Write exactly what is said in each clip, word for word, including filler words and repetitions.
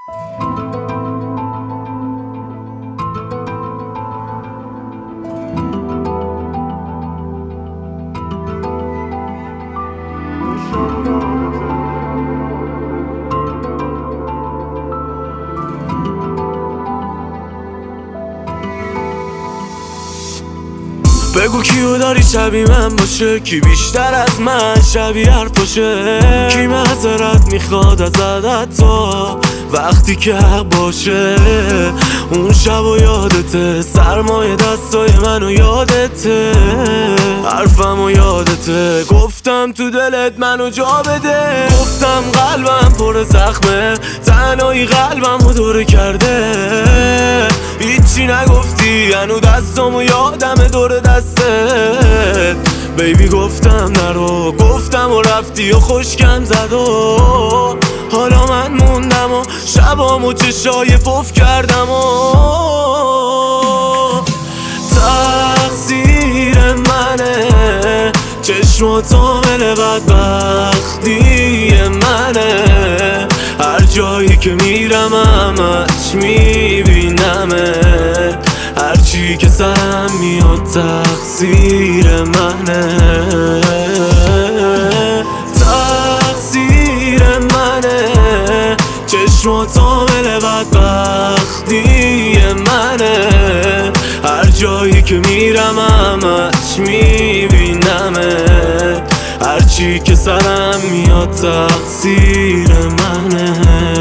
بگو کیو داری شبیه من باشه، کی بیشتر از من شبیه حرفاشه، کی معذرت میخواد از عدتا وقتی که حق باشه. اون شب و یادته، سرمایه دستای منو یادته، حرفم و یادته، گفتم تو دلت منو جا بده، گفتم قلبم پر زخمه، تنهایی قلبم رو دوره کرده، هیچی نگفتی هنو دستامو یادم دور دستت بیبی. گفتم نرو، گفتم و رفتی و خوشکم زد و حالا من موندم و شبامو چشای پف کردم و تقصیر منه، چشمات عامل بدبختی منه، هر جایی که میرم همش میبینمه، هرچی که سرم میاد تقصیر منه، تقصیر منه، چشمات عامل بدبختی منه، هر جایی که میرم همش میبینمه، هرچی که سرم میاد تقصیر منه.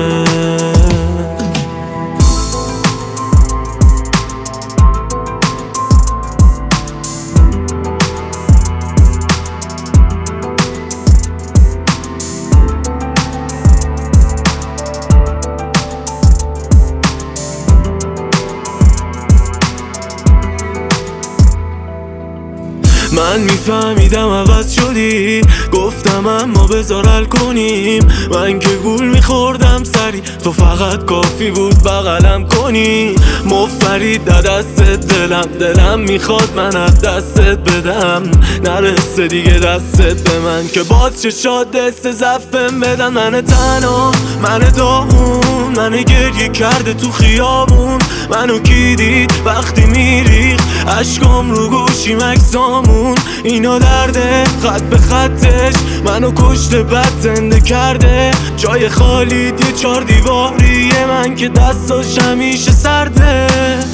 من میفهمیدم عوض شدی، گفتم اما بذار حل کنیم، من که گول میخوردم سری، تو فقط کافی بود بغلم کنی، مفرید ده دستت دلم، دلم میخواد من از دستت بدم، نرسه دیگه دستت به من که باز چشات دست زفم بدن، من تنها، من داغون، من گریه کرده تو خیابون، منو کی دید وقتی میریخ عشقام رو گوشیم اکسامون، اینا درده خط به خطش منو کشته بد زنده کرده، جای خالی یه چار دیواریه من که دستاش همیشه سرده،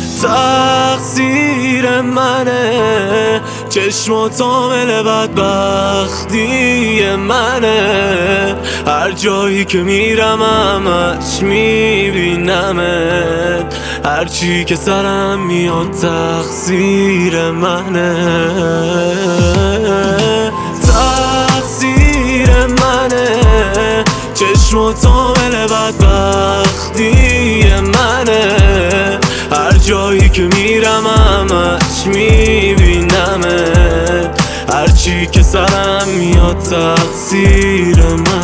تقصیر منه، چشمات عامل بدبختی منه، هر جایی که میرم همش میبینمه، هرچی که سرم میاد تقصیر منه، تقصیر منه، چشمات عامل بدبختی منه، هر جایی که میرم همش میبینمه، هرچی که سرم میاد تقصیر منه.